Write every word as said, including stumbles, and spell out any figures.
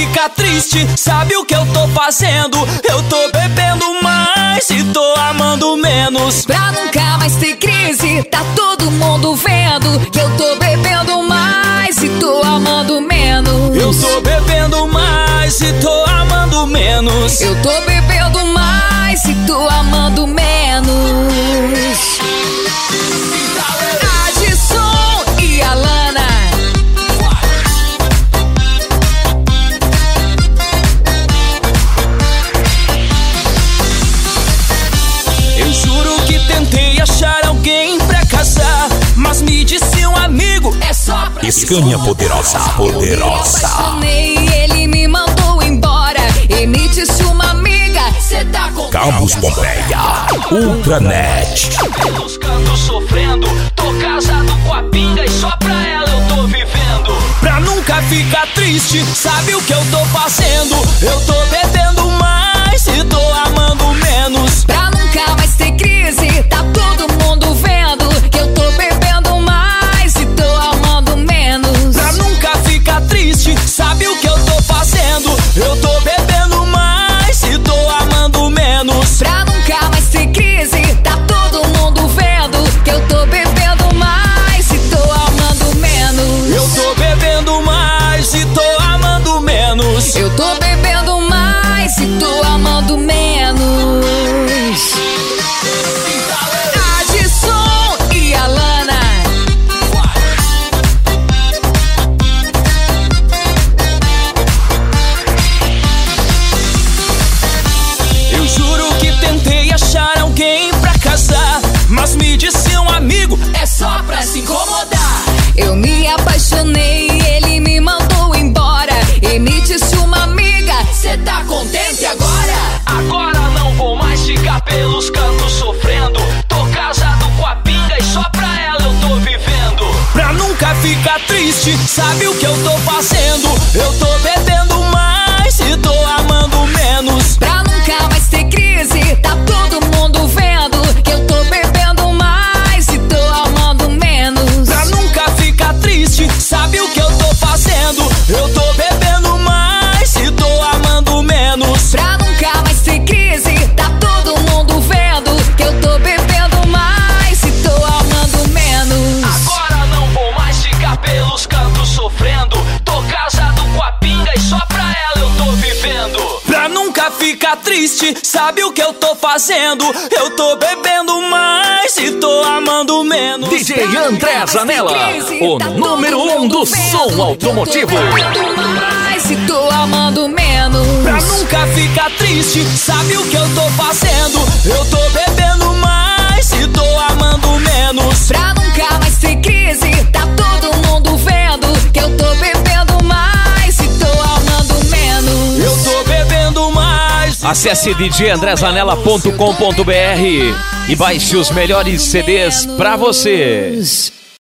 fica triste, sabe o que eu tô fazendo? Eu tô bebendo mais e tô amando menos. Pra nunca mais ter crise, tá todo mundo vendo que eu tô bebendo mais e tô amando menos. Eu tô bebendo mais e tô amando menos. Eu tô bebendo mais e tô amando menos. Adson e Alana. Eu juro que tentei achar alguém pra casar, mas me disse um amigo, é só pra Scania poderosa, poderosa. Eu apaixonei, ele me mandou embora. E me disse uma amiga, cê tá com Campus Pompeia, Ultranet. pelos cantos sofrendo, tô casado com a pinga e só pra ela eu tô vivendo. Pra nunca ficar triste, sabe o que eu tô fazendo? Eu tô bebendo mais e tô amando menos. Pra nunca mais ter crise, tá todo mundo vendo que eu tô bebendo mais e tô amando menos. Pra nunca ficar triste, sabe o que eu tô fazendo? Eu tô bebendo mais e tô amando menos. Pra nunca mais ter crise, tá todo mundo vendo que eu tô bebendo mais e tô amando menos. Eu tô bebendo mais e tô amando menos. Eu tô bebendo mais e tô amando menos. Adson e Alana. Eu juro que tentei achar alguém pra casar, mas me disse um amigo, é só pra se incomodar. Eu me apaixonei, ele me mandou embora. E me disse uma amiga, cê tá contente agora? Agora não vou mais ficar pelos cantos sofrendo. Tô casado com a pinga e só pra ela eu tô vivendo. Pra nunca ficar triste, sabe o que eu tô fazendo? Eu tô bebendo mais e tô amando menos. Pra nunca mais ter crise, tá todo mundo vendo que eu tô bebendo mais e tô amando menos. Pra nunca ficar triste, sabe o que eu tô fazendo? Eu tô bebendo mais e tô amando menos. Pra nunca mais ter crise, tá todo mundo vendo que eu tô bebendo mais e tô amando menos. Agora não vou mais ficar pelos cantos sofrendo. Tô casado com a pinga e só pra ela eu tô vivendo. Pra nunca ficar triste, sabe o que eu tô fazendo? Eu tô bebendo mais e tô amando menos. D J André Zanella, o número um do som automotivo. Eu tô bebendo mais e tô amando menos. Pra nunca ficar triste, sabe o que eu tô fazendo? Eu tô bebendo mais e tô amando menos. Pra nunca mais ter crise, tá todo mundo vendo que eu tô bebendo mais e tô amando menos. Eu tô bebendo mais. Acesse d j andré zanella ponto com ponto b r e baixe os melhores C Ds pra você.